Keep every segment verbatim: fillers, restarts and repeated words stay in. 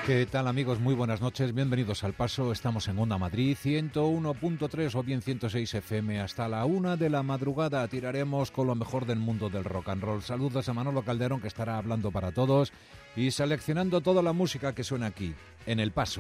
¿Qué tal, amigos? Muy buenas noches, bienvenidos al Paso. Estamos en Onda Madrid, ciento uno punto tres o bien ciento seis F M. Hasta la una de la madrugada tiraremos con lo mejor del mundo del rock and roll. Saludos a Manolo Calderón, que estará hablando para todos y seleccionando toda la música que suena aquí, en El Paso.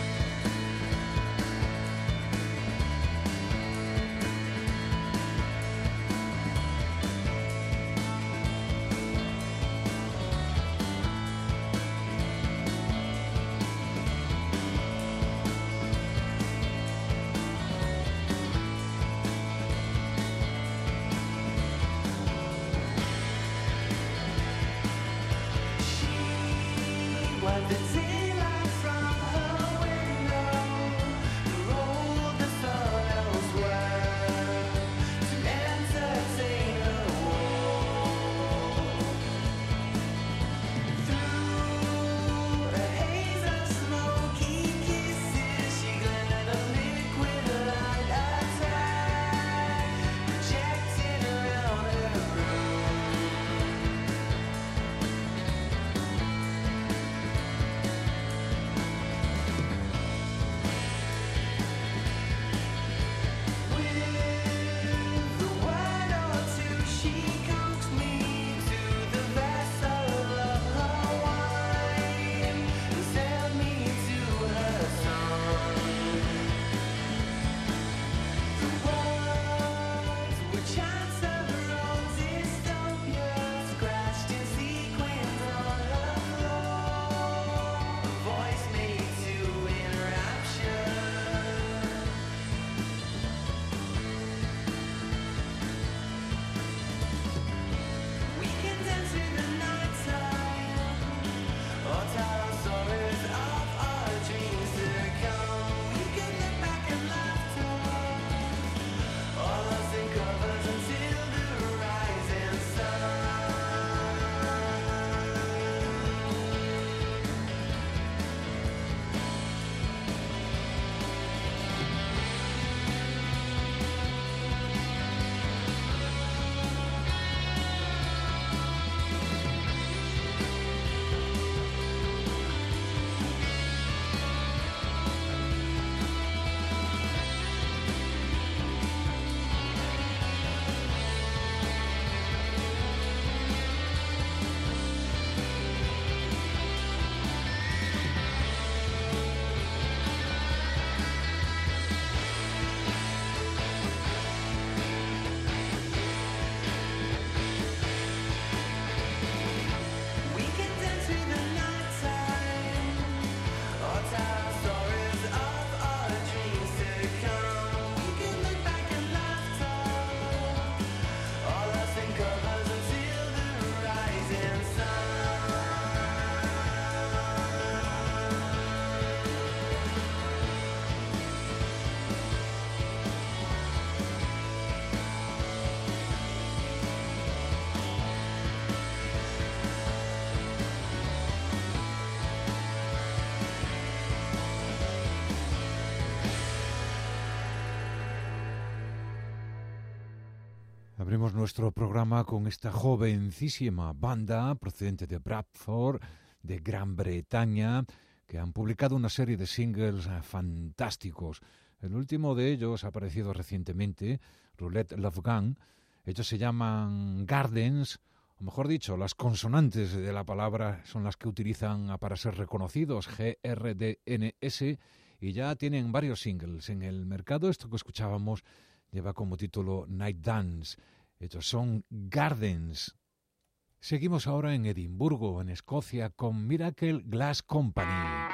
Abrimos nuestro programa con esta jovencísima banda procedente de Bradford, de Gran Bretaña, que han publicado una serie de singles fantásticos. El último de ellos ha aparecido recientemente, Roulette Love Gun. Ellos se llaman Gardens, o mejor dicho, las consonantes de la palabra son las que utilizan para ser reconocidos, G R D N S, y ya tienen varios singles en el mercado. Esto que escuchábamos lleva como título Night Dance. Ellos son Gardens. Seguimos ahora en Edimburgo, en Escocia, con Miracle Glass Company.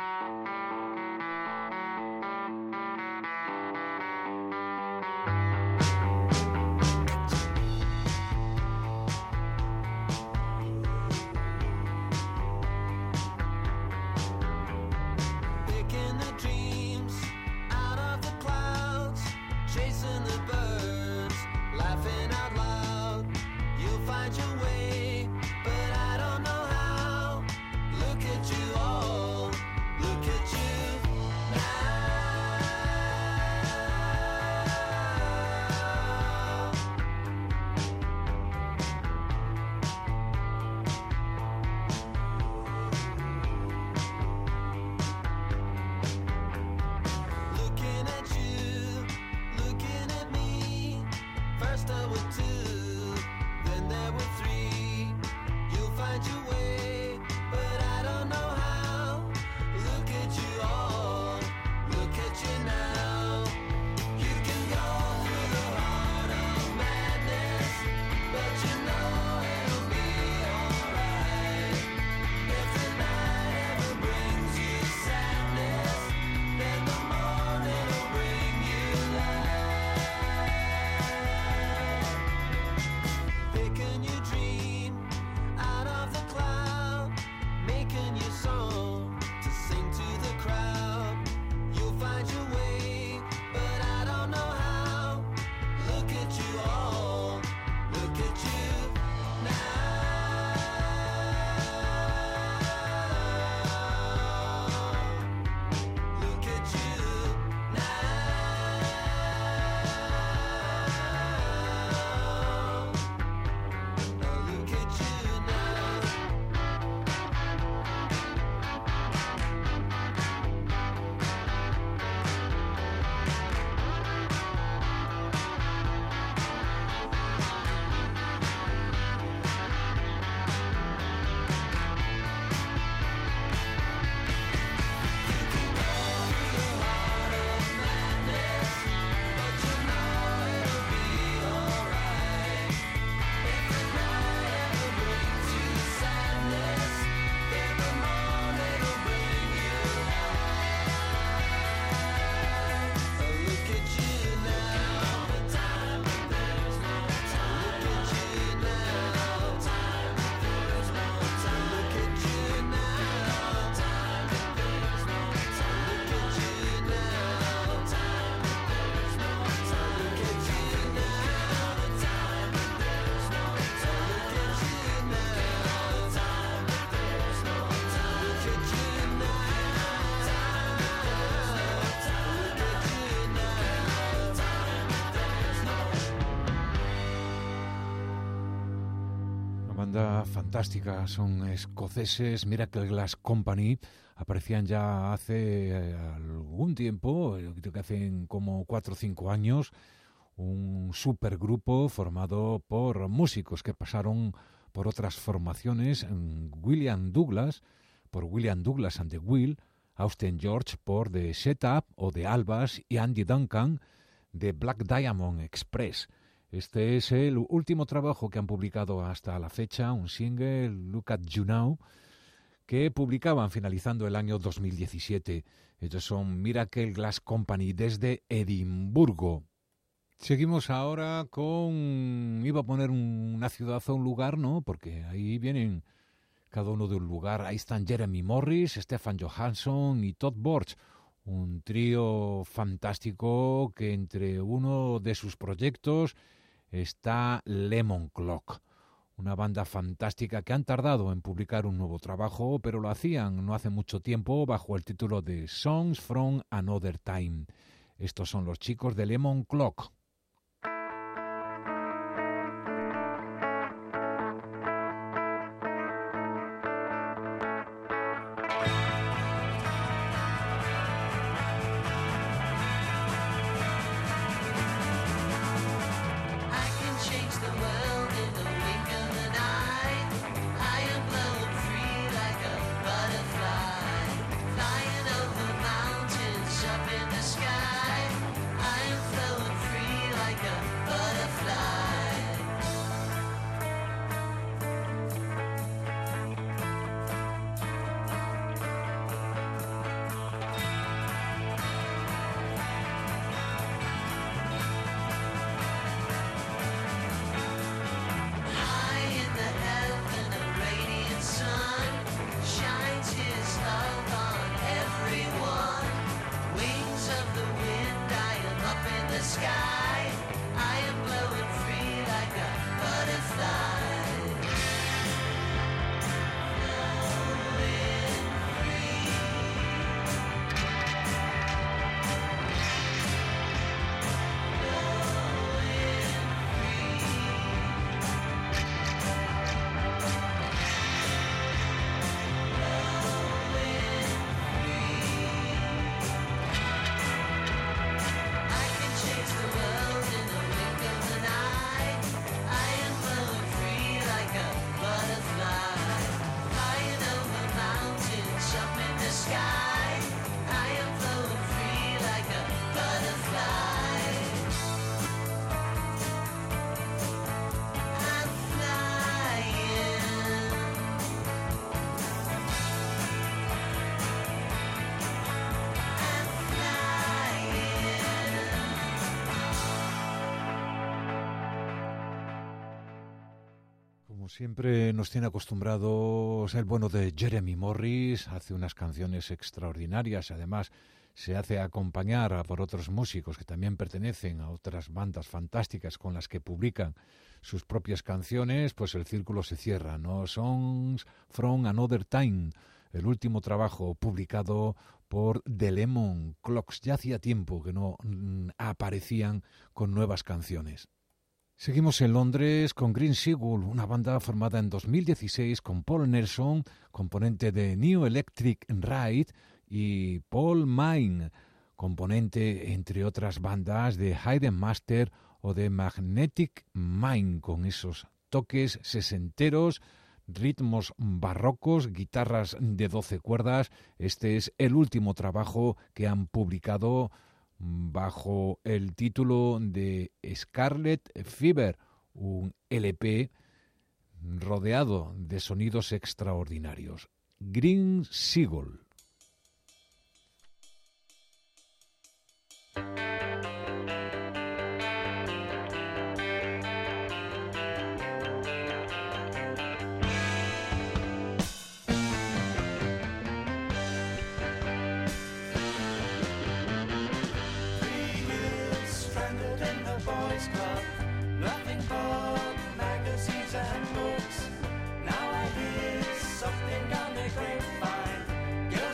But I don't know how. Look at you all. banda fantástica, son escoceses, Miracle Glass Company, aparecían ya hace eh, algún tiempo, creo que hacen como cuatro o cinco años, un supergrupo formado por músicos que pasaron por otras formaciones, William Douglas, por William Douglas and the Will, Austin George por The Setup o The Albas y Andy Duncan de Black Diamond Express. Este es el último trabajo que han publicado hasta la fecha, un single, Look at You Now, que publicaban finalizando el año dos mil diecisiete. Ellos son Miracle Glass Company desde Edimburgo. Seguimos ahora con... Iba a poner una ciudad o un lugar, ¿no? Porque ahí vienen cada uno de un lugar. Ahí están Jeremy Morris, Stefan Johansson y Todd Borch. Un trío fantástico que entre uno de sus proyectos está Lemon Clock, una banda fantástica que han tardado en publicar un nuevo trabajo, pero lo hacían no hace mucho tiempo bajo el título de Songs from Another Time. Estos son los chicos de Lemon Clock. Siempre nos tiene acostumbrados el bueno de Jeremy Morris, hace unas canciones extraordinarias, además se hace acompañar por otros músicos que también pertenecen a otras bandas fantásticas con las que publican sus propias canciones, pues el círculo se cierra, ¿no? Songs from Another Time, el último trabajo publicado por The Lemon Clocks. Ya hacía tiempo que no mm, aparecían con nuevas canciones. Seguimos en Londres con Green Seagull, una banda formada en dos mil dieciséis con Paul Nelson, componente de New Electric Ride, y Paul Mine, componente, entre otras bandas, de Hayden Master o de Magnetic Mind, con esos toques sesenteros, ritmos barrocos, guitarras de doce cuerdas. Este es el último trabajo que han publicado bajo el título de Scarlet Fever, un L P rodeado de sonidos extraordinarios. Green Seagull. Now I hear something on the grapevine. Girl,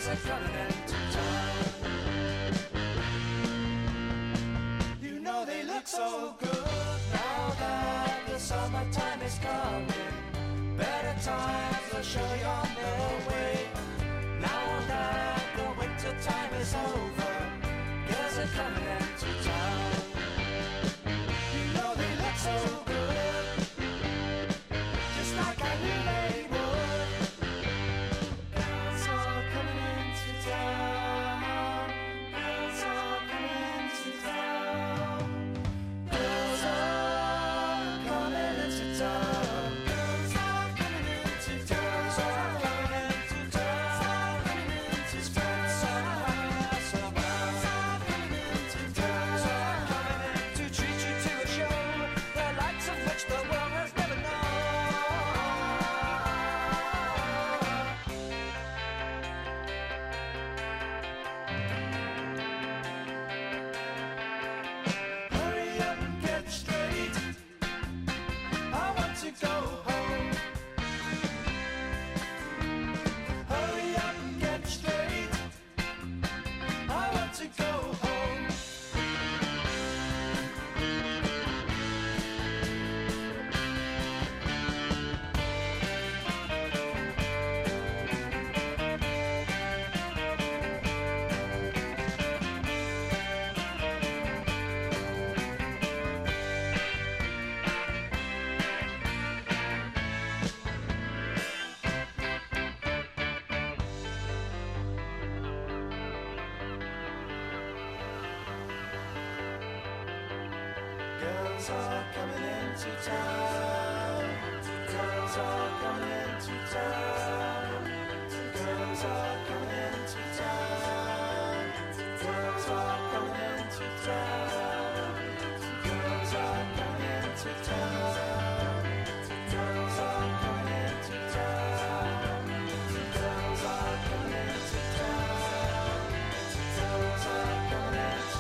Girls are coming into town. Girls are coming into town. Girls are coming into town. Girls are coming into town. Girls are coming into town. Girls are coming into town. Girls are coming into town. Girls are coming into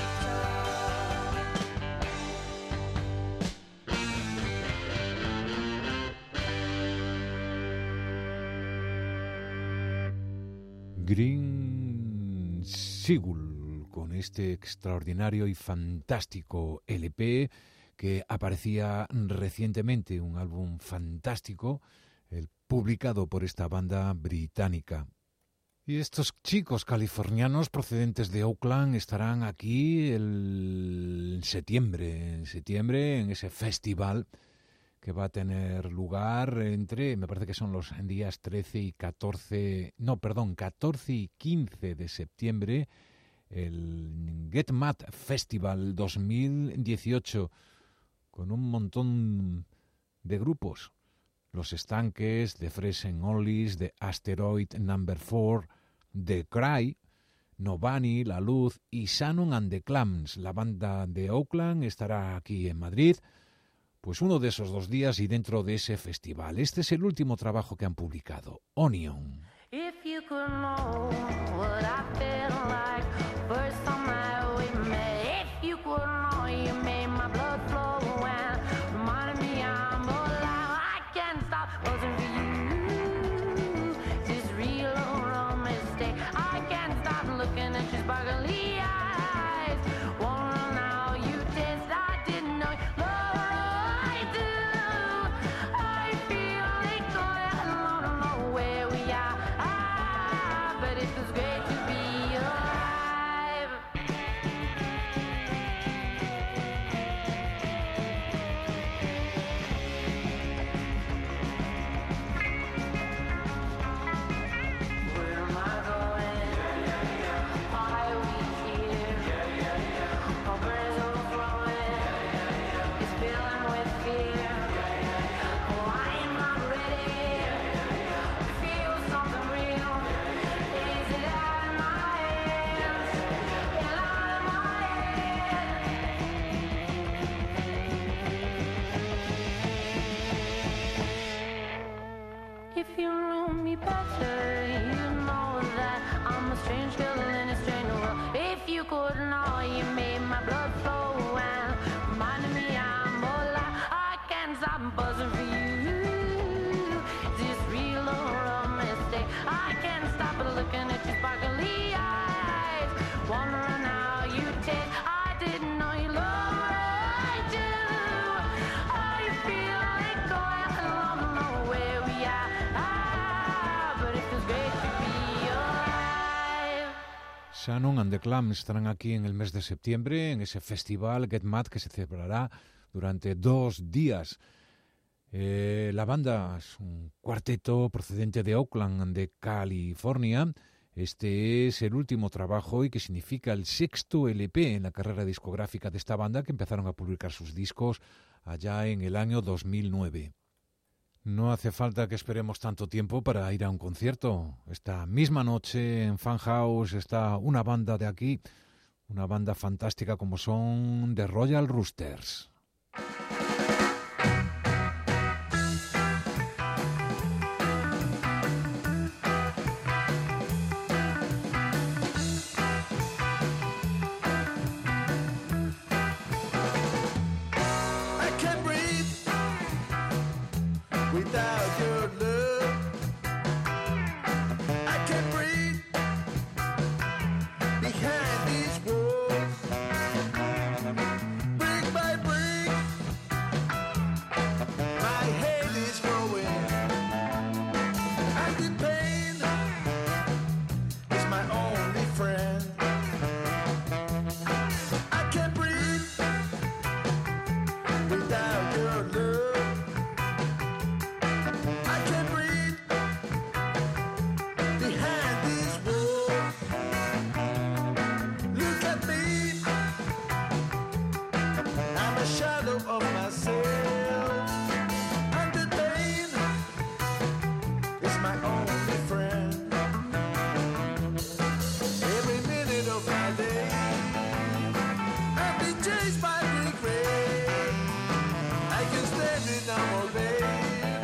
Green Seagull, con este extraordinario y fantástico L P que aparecía recientemente, un álbum fantástico, el publicado por esta banda británica. Y estos chicos californianos procedentes de Oakland estarán aquí el en septiembre, en septiembre en ese festival que va a tener lugar entre, me parece que son los días trece y catorce, no, perdón, catorce y quince de septiembre, el Get Mad Festival dos mil dieciocho, con un montón de grupos. Los Estanques, The Freshen Onlys, The Asteroid Number four, The Cry, Novani, La Luz y Shannon and the Clams. La banda de Oakland estará aquí en Madrid, pues uno de esos dos días y dentro de ese festival. Este es el último trabajo que han publicado, Onion. If you could know what I felt like first time that we met. If you could know, you made my blood flow and reminded me I'm alive. I can't stop buzzing for you. This real or a mistake. I can't stop looking at your sparkly eyes. Wanna know how you taste. I didn't know you love I do. I feel like going alone, don't know where we are. Ah, but it feels great to be alive. Where am I going? Why are we here? Our brains overflowing. It's filling with fear. Why am I ready to feel something real? Is it out of my hands? Is it out of my head? If you know me better, you know that I'm a strange girl in a strange world. If you could know, you made my blood flow and reminded me I'm alive. I can't stop buzzing for you. Is this real or a mistake? I can't stop looking at your sparkly eyes, wondering how you taste. I didn't know you loved what I do. I feel like going alone, don't know where we are. Ah, but it feels great to be alive. Shannon and the Clams estarán aquí en el mes de septiembre en ese festival Get Mad que se celebrará durante dos días. Eh, la banda es un cuarteto procedente de Oakland, de California. Este es el último trabajo y que significa el sexto L P en la carrera discográfica de esta banda, que empezaron a publicar sus discos allá en el año dos mil nueve. No hace falta que esperemos tanto tiempo para ir a un concierto. Esta misma noche en Fan House está una banda de aquí, una banda fantástica como son The Royal Roosters. I can't breathe without your love. I can't breathe behind these walls. Brick by brick. of Friday. I've been chased by regret. I can stand it no more, babe.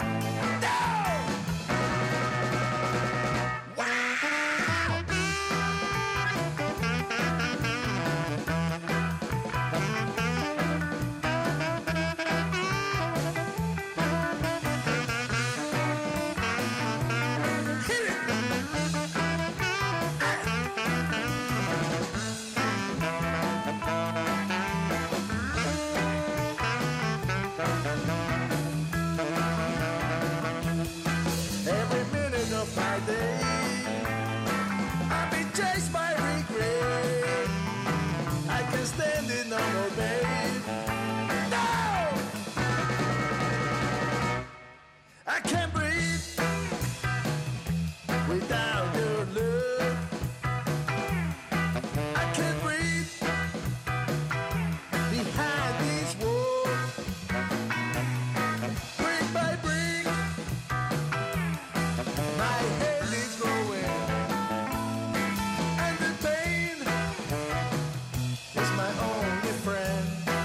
Every minute of my day, I've been chased by regret. I can't stand it no more, babe. No! I can't breathe without your love. I can't breathe behind these walls. Brick by brick, my head is growing, and the pain is my only friend.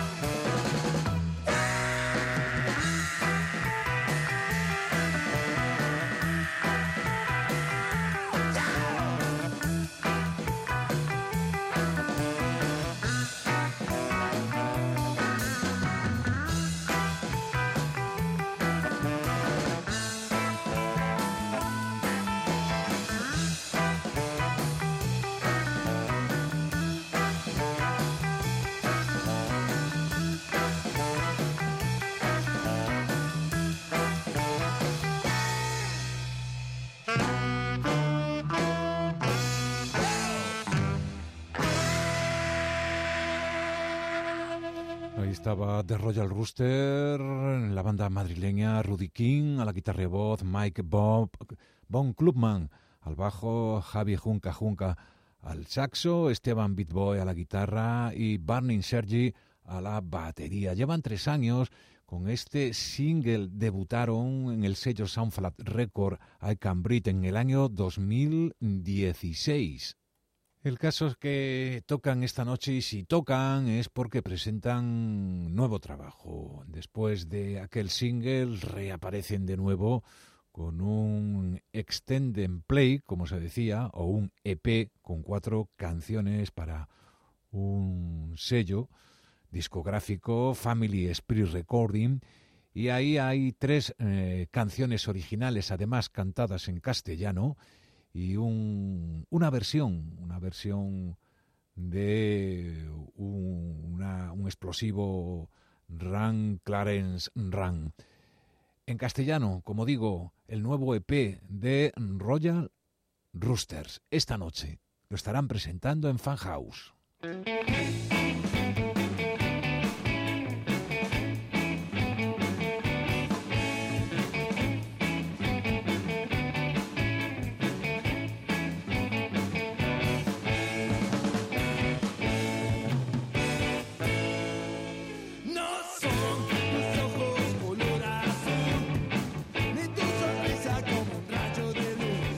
Ahí estaba The Royal Rooster, la banda madrileña, Rudy King, a la guitarra y voz, Mike Bob, Von Klubman, al bajo, Javi Junca Junca al saxo, Esteban Beatboy a la guitarra y Burning Sergi a la batería. Llevan tres años con este single, debutaron en el sello Soundflat Record I Can Breathe en el año dos mil dieciséis. El caso es que tocan esta noche y si tocan es porque presentan nuevo trabajo. Después de aquel single reaparecen de nuevo con un extended play, como se decía, o un E P con cuatro canciones para un sello discográfico, Family Spirit Recording, y ahí hay tres eh, canciones originales, además cantadas en castellano, y un, una versión, una versión de un, una, un explosivo Run Clarence Run. En castellano, como digo, el nuevo E P de Royal Roosters. Esta noche lo estarán presentando en Fan House.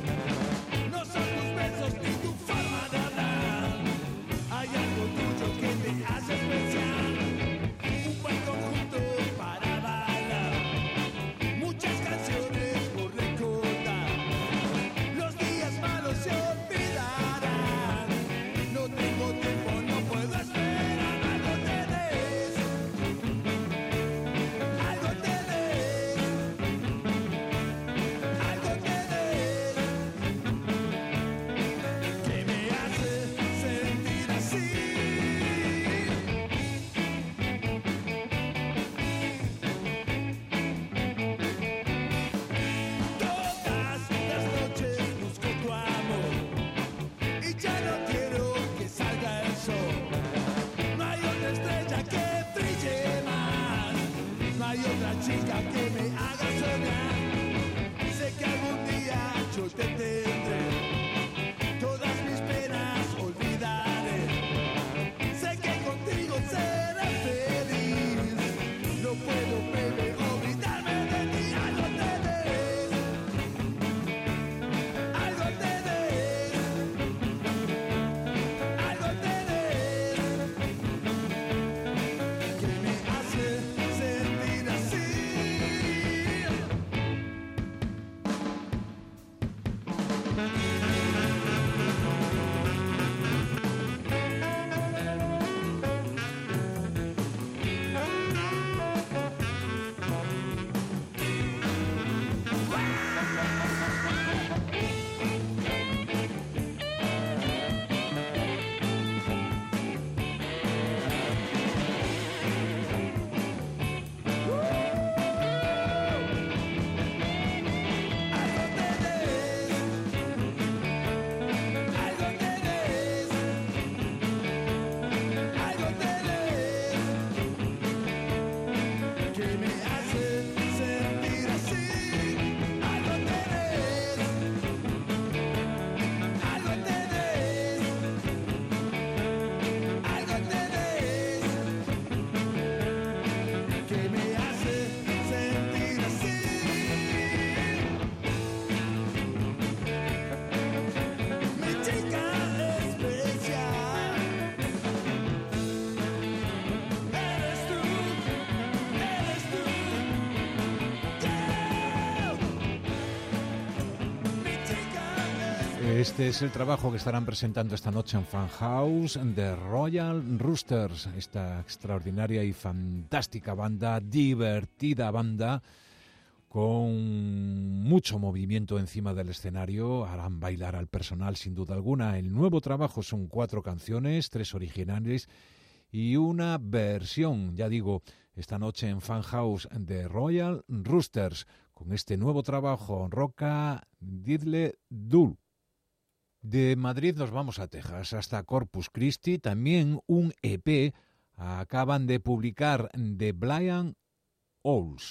Hay algo tuyo que Este es el trabajo que estarán presentando esta noche en Fan House de Royal Roosters, esta extraordinaria y fantástica banda, divertida banda, con mucho movimiento encima del escenario. Harán bailar al personal sin duda alguna. El nuevo trabajo son cuatro canciones, tres originales y una versión, ya digo, esta noche en Fan House de Royal Roosters, con este nuevo trabajo, Roca Diddle Doo. De Madrid nos vamos a Texas, hasta Corpus Christi, también un E P acaban de publicar The Blind Owls.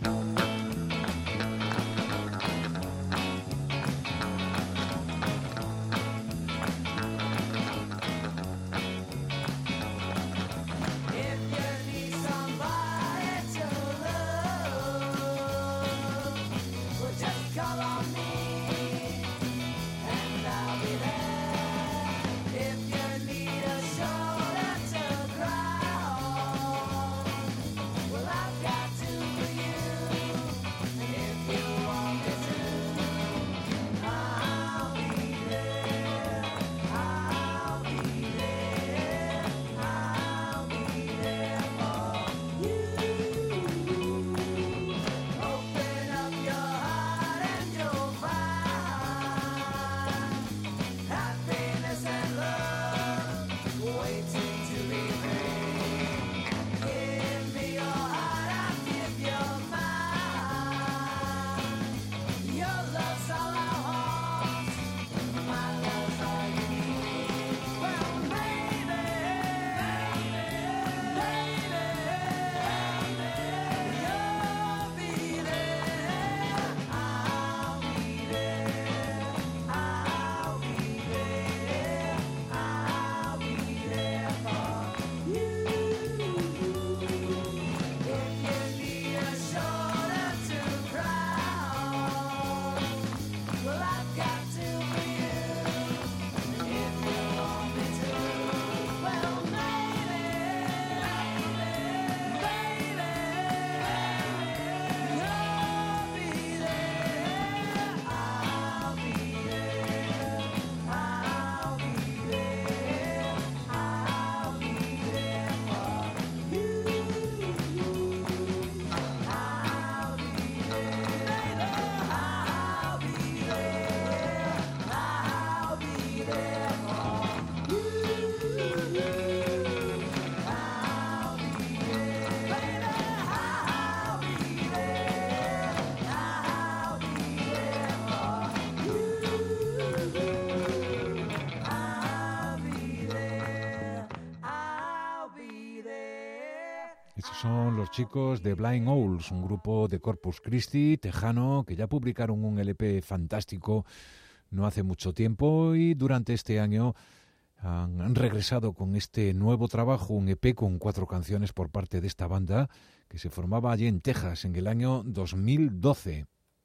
Son los chicos de Blind Owls, un grupo de Corpus Christi, tejano, que ya publicaron un L P fantástico no hace mucho tiempo y durante este año han, han regresado con este nuevo trabajo, un E P con cuatro canciones por parte de esta banda que se formaba allí en Texas en el año dos mil doce.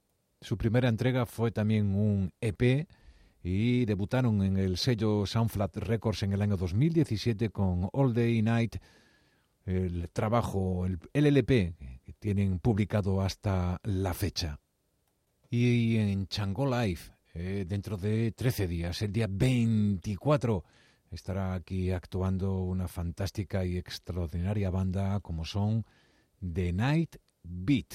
Su primera entrega fue también un E P y debutaron en el sello Soundflat Records en el año dos mil diecisiete con All Day Night, el trabajo, el, el L P que tienen publicado hasta la fecha. Y en Chango Live, eh, dentro de trece días, el día veinticuatro, estará aquí actuando una fantástica y extraordinaria banda como son The Night Beat.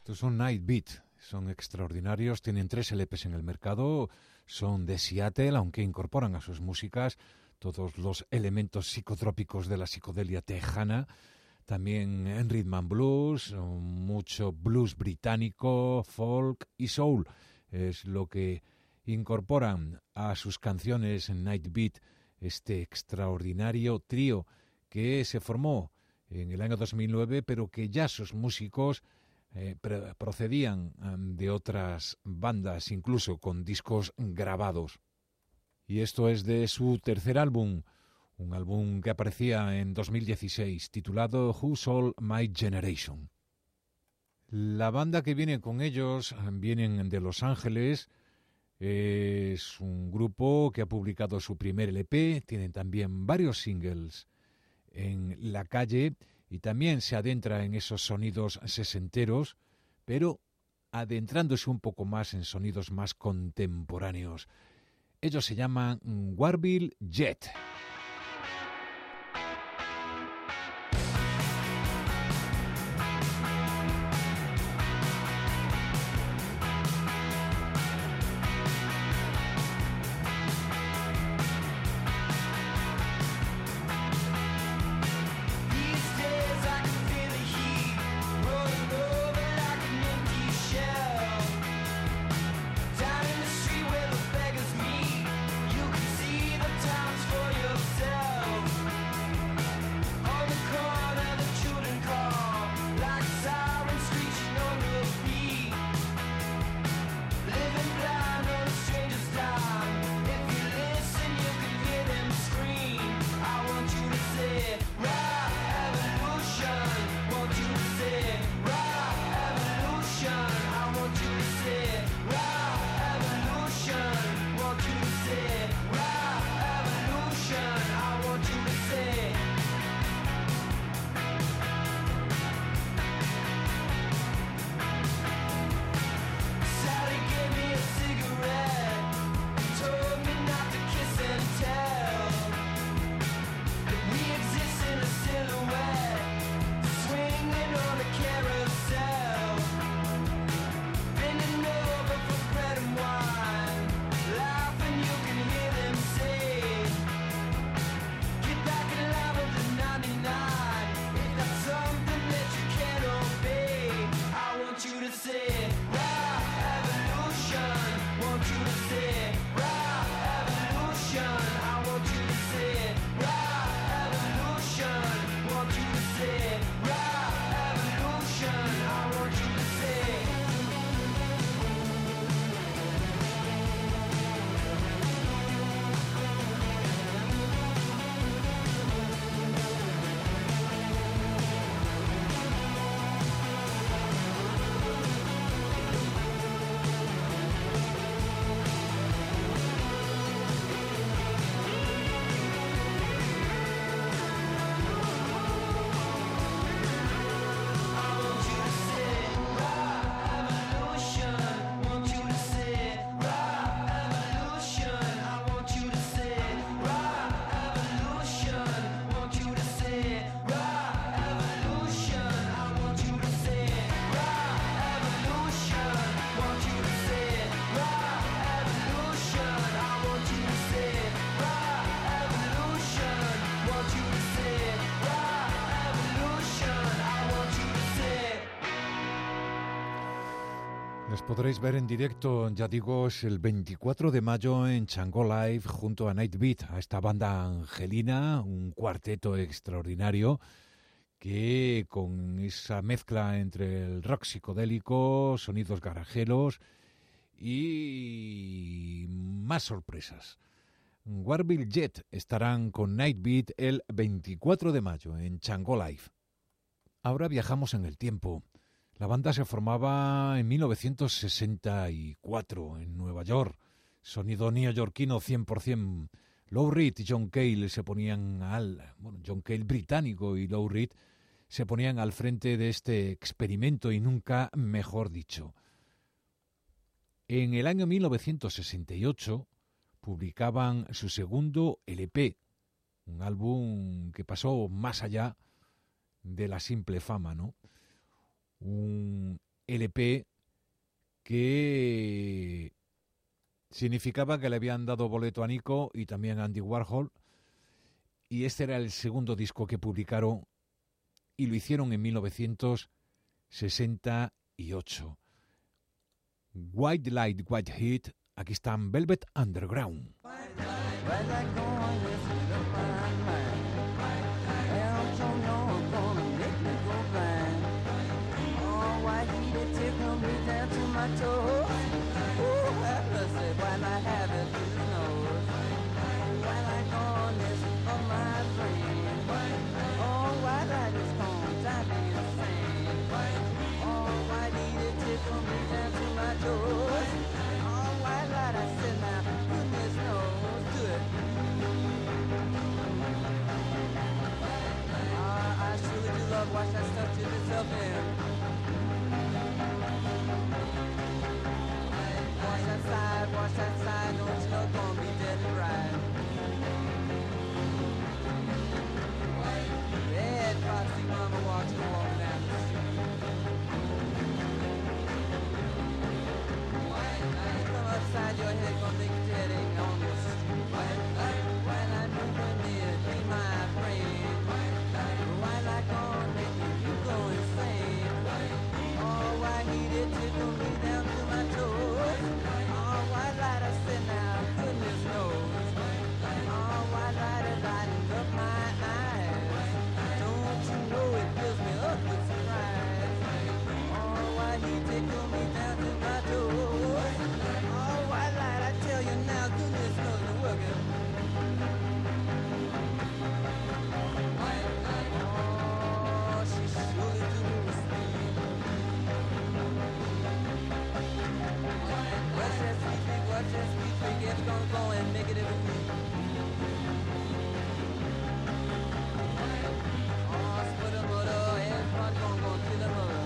Estos son Nightbeat, son extraordinarios, tienen tres L Pes en el mercado, son de Seattle, aunque incorporan a sus músicas todos los elementos psicotrópicos de la psicodelia tejana, también en rhythm and blues, mucho blues británico, folk y soul, es lo que incorporan a sus canciones en Nightbeat, este extraordinario trío que se formó en el año dos mil nueve, pero que ya sus músicos eh, procedían um, de otras bandas, incluso con discos grabados. Y esto es de su tercer álbum, un álbum que aparecía en dos mil dieciséis, titulado Who's All My Generation. La banda que viene con ellos vienen de Los Ángeles, es un grupo que ha publicado su primer L P, tienen también varios singles en la calle y también se adentra en esos sonidos sesenteros, pero adentrándose un poco más en sonidos más contemporáneos. Ellos se llaman Warville Jet. Les podréis ver en directo, ya digo, es el veinticuatro de mayo en Chango Live junto a Nightbeat, a esta banda angelina, un cuarteto extraordinario que con esa mezcla entre el rock psicodélico, sonidos garajeros y más sorpresas. Warville Jet estarán con Nightbeat el veinticuatro de mayo en Chango Live. Ahora viajamos en el tiempo. La banda se formaba en mil novecientos sesenta y cuatro en Nueva York. Sonido neoyorquino cien por ciento. Lou Reed y John Cale se ponían al... Bueno, John Cale británico y Lou Reed se ponían al frente de este experimento y nunca mejor dicho. En el año mil novecientos sesenta y ocho publicaban su segundo L P, un álbum que pasó más allá de la simple fama, ¿no? Un L P que significaba que le habían dado boleto a Nico y también a Andy Warhol, y este era el segundo disco que publicaron y lo hicieron en mil novecientos sesenta y ocho. White Light, White Heat, aquí están Velvet Underground. Wash that stuff till it's up in. Wash that side, wash that side, don't you know gonna be dead and right. Bad foxy mama watching walking down the street. Come upside your head, gonna make your head ache on the street. When I move in there, be my friend. Why like on you go insane. Oh, why he did tickle me down to my toes. Oh, why light I sit now, goodness knows. Oh, why light it lightened up my eyes. Don't you know it fills me up with surprise. Oh, why he tickled me down to my toes. Oh, why light I tell you now, goodness knows the working. It's gonna go and make it every week. Oh, split a mother, everybody gonna go kill a mother.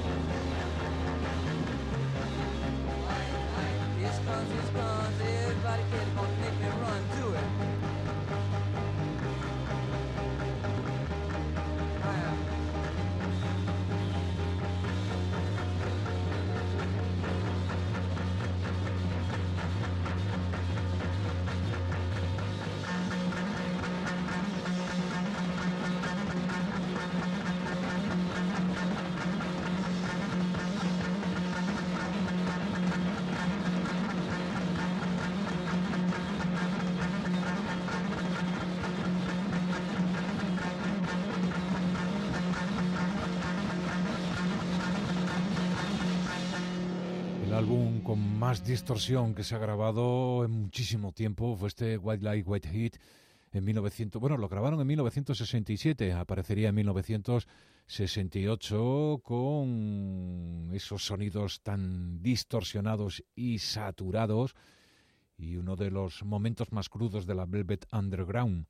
Here comes, here comes, everybody kid's gonna make me run to it. El álbum con más distorsión que se ha grabado en muchísimo tiempo fue este White Light, White Heat en mil novecientos... Bueno, lo grabaron en mil novecientos sesenta y siete, aparecería en mil novecientos sesenta y ocho con esos sonidos tan distorsionados y saturados y uno de los momentos más crudos de la Velvet Underground.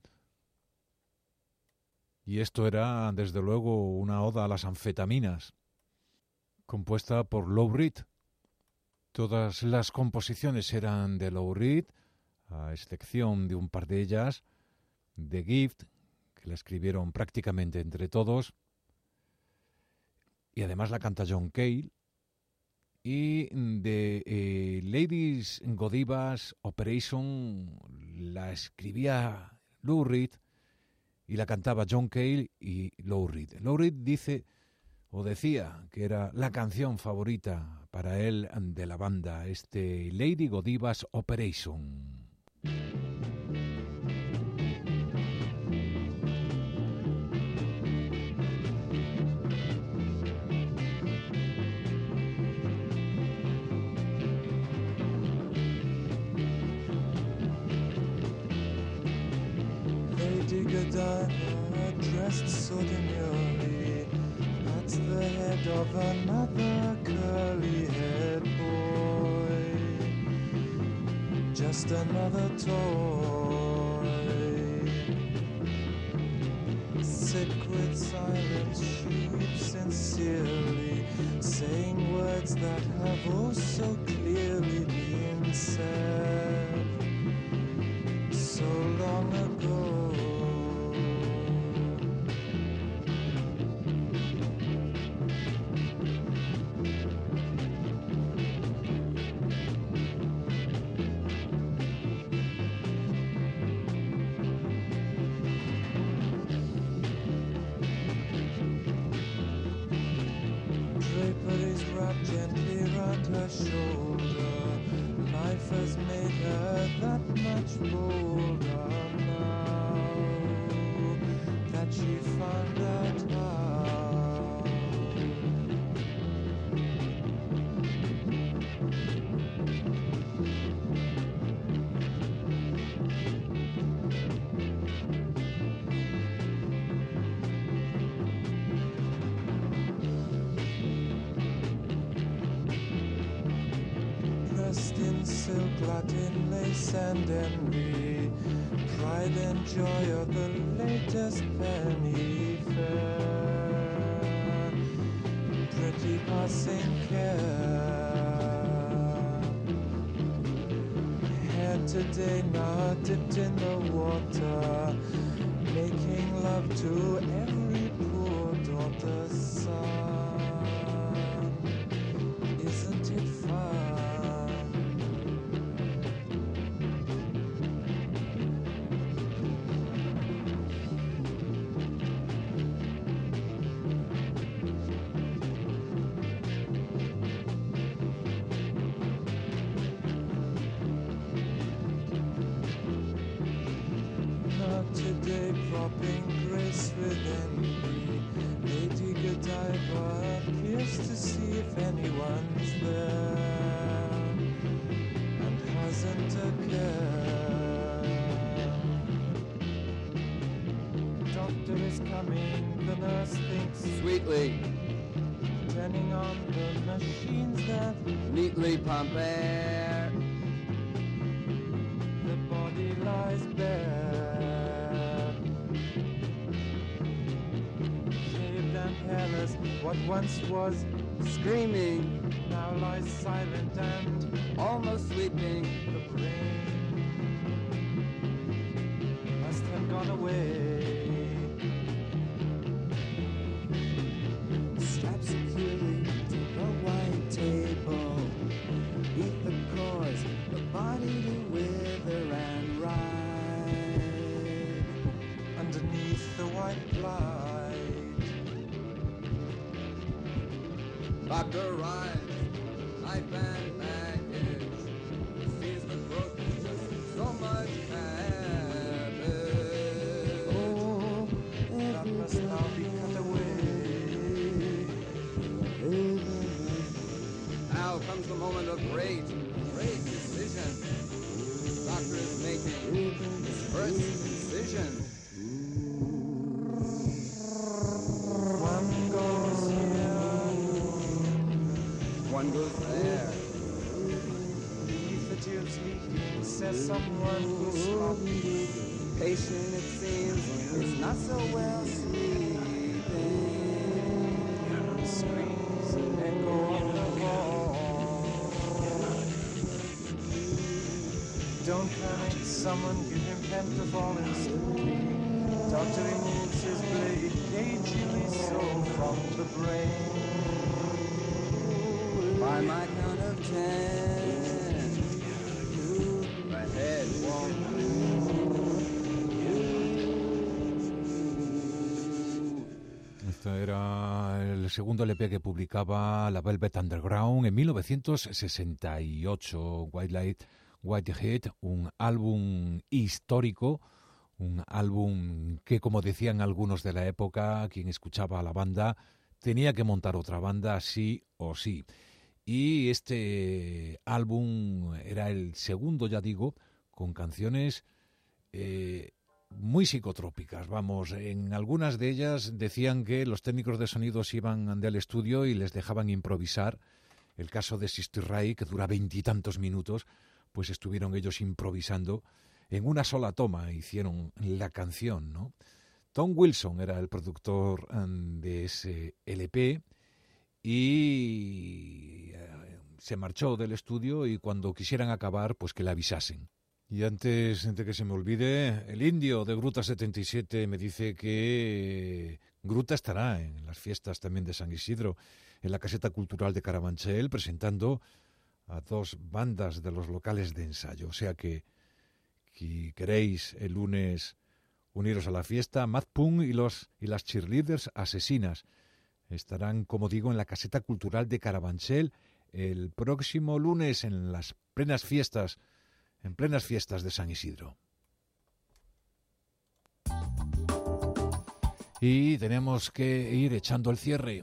Y esto era, desde luego, una oda a las anfetaminas, compuesta por Lou Reed. Todas las composiciones eran de Lou Reed, a excepción de un par de ellas, The Gift, que la escribieron prácticamente entre todos, y además la canta John Cale, y de eh, Ladies Godivas Operation la escribía Lou Reed y la cantaba John Cale y Lou Reed. Lou Reed dice o decía que era la canción favorita para él de la banda, este Lady Godivas Operation. Lady Godiva, dressed so demurely, at the head of another curly-haired boy. Just another toy. Sick with silence, she weeps sincerely, saying words that have oh so clearly been said so long ago. her shoulder. Life has made her that much bolder now that she found out how. Dressed in silk, Latin lace and envy, pride and joy of the latest penny fair, pretty passing care. Hair today now dipped in the water, making love to every poor daughter's son. Isn't it fun? Not today, propping grace with envy. Lady Godiva appears to see if anyone's there, and hasn't a care. Doctor is coming, the nurse thinks Sweetly, turning on the machines that neatly pump air. the body lies bare, shaved and hairless. What once was Screaming, now lies silent, and almost sleeping. the brain must have gone away. Strapped securely to the white table, beneath the cause, the body to wither and ride. Underneath the white light, Doctor arrives, knife and baggage, sees the cook, just so much cabbage. Oh, that must now be cut away. Now comes the moment of great, great decision. Doctor is making his first decision. One goes here, One goes there. beneath the tubes leaking, says someone who stopped. patient it seems, is not so well sleeping. Screams and echo in the wall. Don't panic, someone give him Pentafol instantly. Doctor removes his blade, cagily so from the brain. By my count of ten, the head won't Esto era el segundo L P que publicaba la Velvet Underground en mil novecientos sesenta y ocho, White Light, White Heat, un álbum histórico, un álbum que, como decían algunos de la época, quien escuchaba a la banda tenía que montar otra banda sí o sí. Y este álbum era el segundo, ya digo, con canciones eh, muy psicotrópicas. Vamos, en algunas de ellas decían que los técnicos de sonidos iban del estudio y les dejaban improvisar. El caso de Sister Ray, que dura veintitantos minutos, pues estuvieron ellos improvisando. En una sola toma hicieron la canción, ¿no? Tom Wilson era el productor um, de ese L P y uh, se marchó del estudio, y cuando quisieran acabar, pues que le avisasen. Y antes de que se me olvide, el indio de Gruta setenta y siete me dice que Gruta estará en las fiestas también de San Isidro, en la caseta cultural de Carabanchel, presentando a dos bandas de los locales de ensayo. O sea que, si queréis el lunes uniros a la fiesta, Mad Punk y, los, y las cheerleaders asesinas estarán, como digo, en la caseta cultural de Carabanchel el próximo lunes en las plenas fiestas, en plenas fiestas de San Isidro. Y tenemos que ir echando el cierre.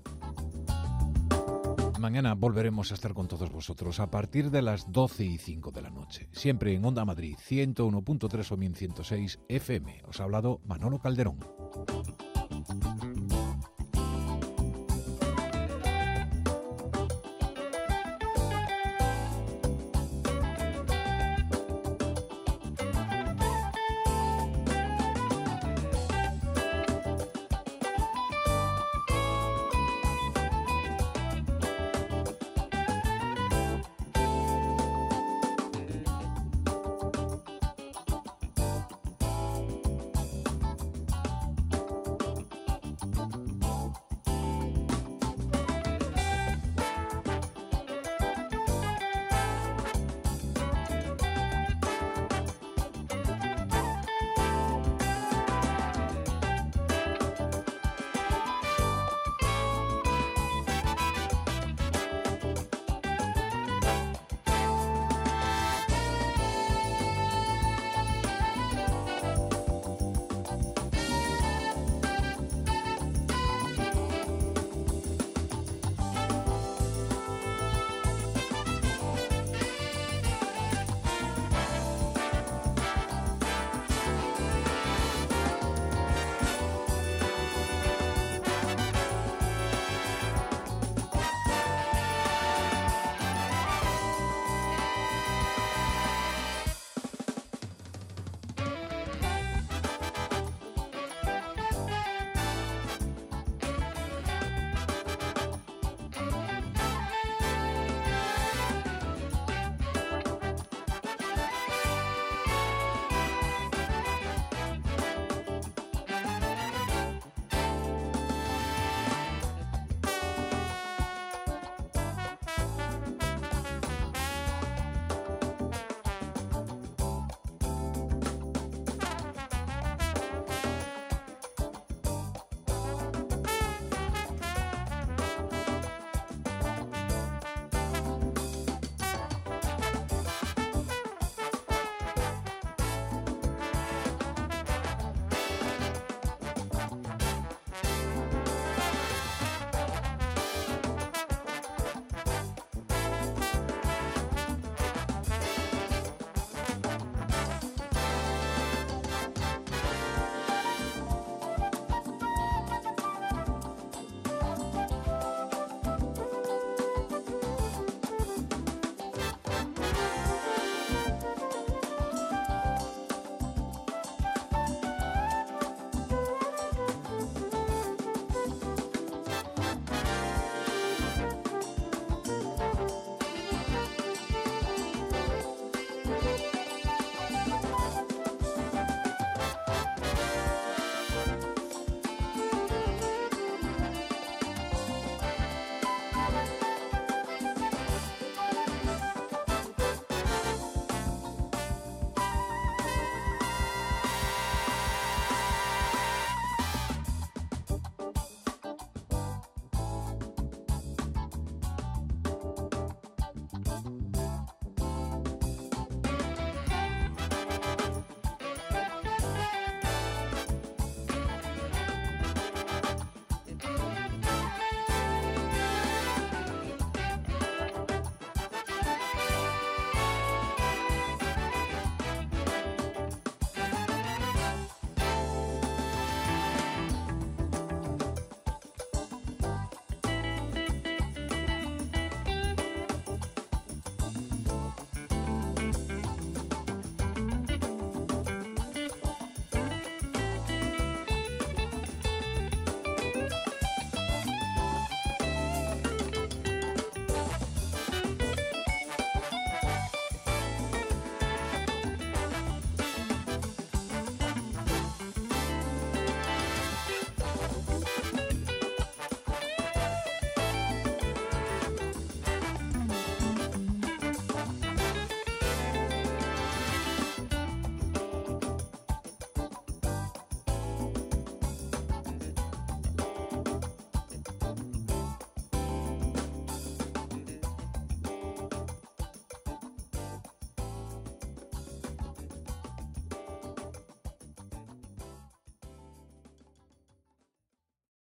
Mañana volveremos a estar con todos vosotros a partir de las doce y cinco de la noche. Siempre en Onda Madrid, ciento uno punto tres o mil ciento seis F M. Os ha hablado Manolo Calderón.